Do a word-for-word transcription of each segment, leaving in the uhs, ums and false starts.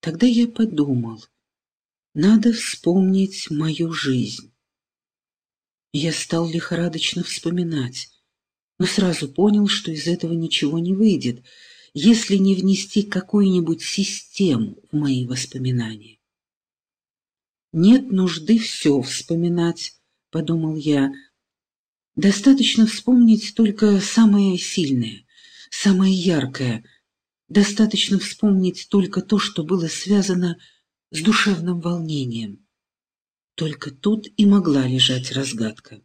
Тогда я подумал, надо вспомнить мою жизнь. Я стал лихорадочно вспоминать, но сразу понял, что из этого ничего не выйдет, если не внести какую-нибудь систему в мои воспоминания. «Нет нужды все вспоминать», — подумал я. «Достаточно вспомнить только самое сильное, самое яркое. Достаточно вспомнить только то, что было связано с душевным волнением. Только тут и могла лежать разгадка».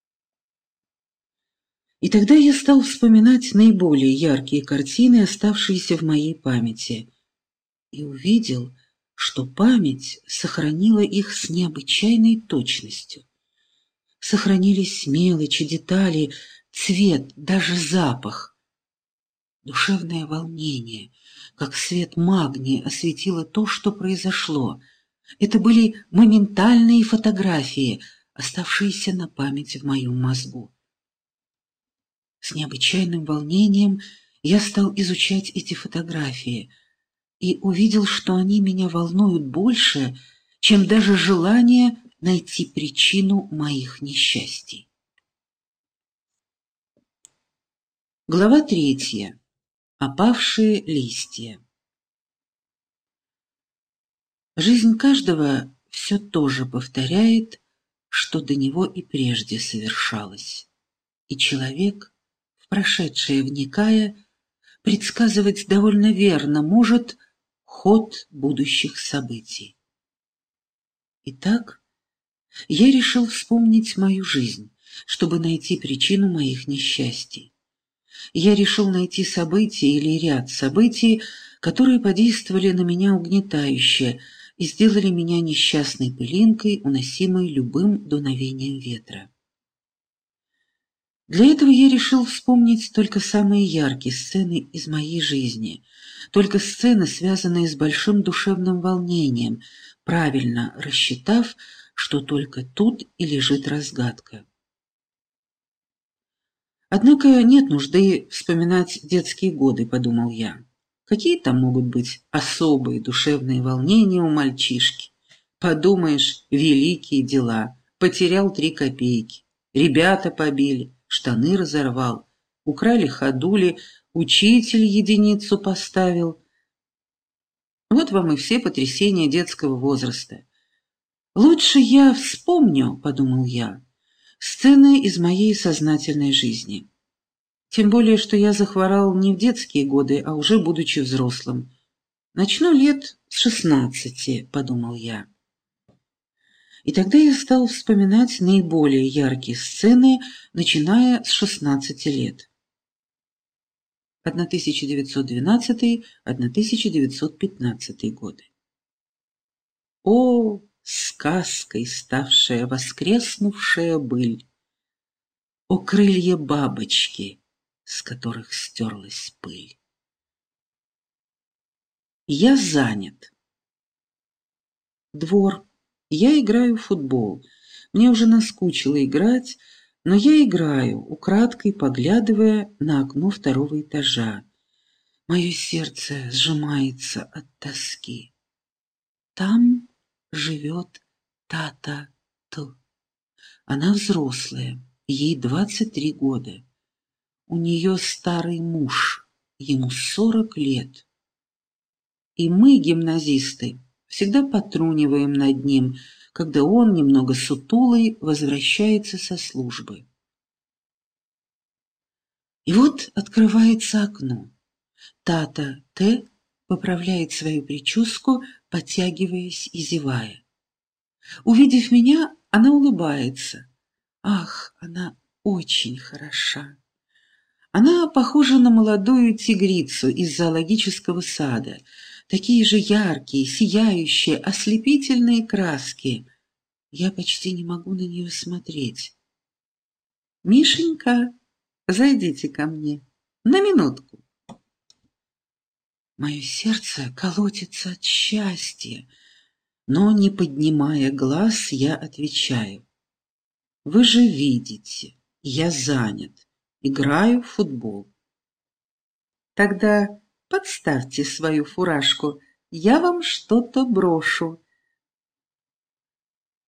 И тогда я стал вспоминать наиболее яркие картины, оставшиеся в моей памяти, и увидел, что память сохранила их с необычайной точностью. Сохранились мелочи, детали, цвет, даже запах. Душевное волнение, как свет магния, осветило то, что произошло. Это были моментальные фотографии, оставшиеся на память в моем мозгу. С необычайным волнением я стал изучать эти фотографии и увидел, что они меня волнуют больше, чем даже желание найти причину моих несчастий. Глава третья. Опавшие листья. Жизнь каждого все то же повторяет, что до него и прежде совершалось, и человек, в прошедшее вникая, предсказывать довольно верно может ход будущих событий. Итак, я решил вспомнить мою жизнь, чтобы найти причину моих несчастий. Я решил найти события или ряд событий, которые подействовали на меня угнетающе и сделали меня несчастной пылинкой, уносимой любым дуновением ветра. Для этого я решил вспомнить только самые яркие сцены из моей жизни, только сцены, связанные с большим душевным волнением, правильно рассчитав, что только тут и лежит разгадка. Однако нет нужды вспоминать детские годы, подумал я. Какие там могут быть особые душевные волнения у мальчишки? Подумаешь, великие дела. Потерял три копейки, ребята побили, штаны разорвал, украли ходули, учитель единицу поставил. Вот вам и все потрясения детского возраста. Лучше я вспомню, подумал я, сцены из моей сознательной жизни. Тем более, что я захворал не в детские годы, а уже будучи взрослым. Начну лет с шестнадцати, подумал я. И тогда я стал вспоминать наиболее яркие сцены, начиная с шестнадцати лет. тысяча девятьсот двенадцатый — тысяча девятьсот пятнадцатый годы. О, сказкой ставшая воскреснувшая быль! О, крылья бабочки, с которых стерлась пыль! Я занят. Двор. Я играю в футбол. Мне уже наскучило играть, но я играю, украдкой поглядывая на окно второго этажа. Мое сердце сжимается от тоски. Там живет Тата Т. Она взрослая, ей двадцать три года. У нее старый муж, ему сорок лет. И мы, гимназисты, всегда потруниваем над ним, когда он, немного сутулый, возвращается со службы. И вот открывается окно. Тата Т поправляет свою прическу, подтягиваясь и зевая. Увидев меня, она улыбается. Ах, она очень хороша. Она похожа на молодую тигрицу из зоологического сада. Такие же яркие, сияющие, ослепительные краски. Я почти не могу на нее смотреть. «Мишенька, зайдите ко мне. На минутку». Мое сердце колотится от счастья, но, не поднимая глаз, я отвечаю. «Вы же видите, я занят, играю в футбол». «Тогда подставьте свою фуражку, Я вам что-то брошу.